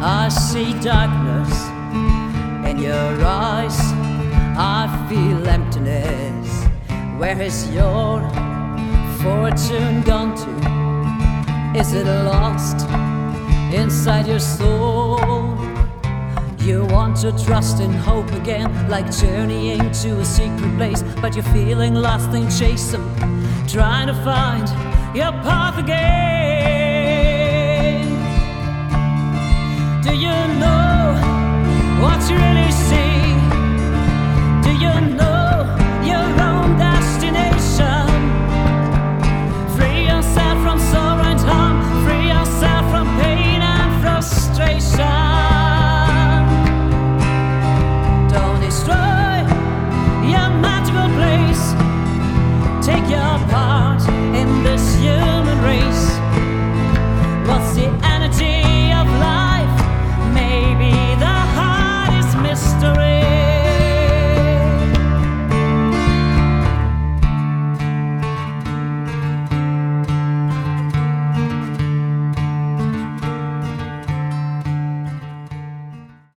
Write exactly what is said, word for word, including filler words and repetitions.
I see darkness in your eyes. I feel emptiness. Where is your fortune gone to? Is it lost inside your soul? You want to trust in hope again, like journeying to a secret place, but you're feeling lost in chasing, trying to find your path again.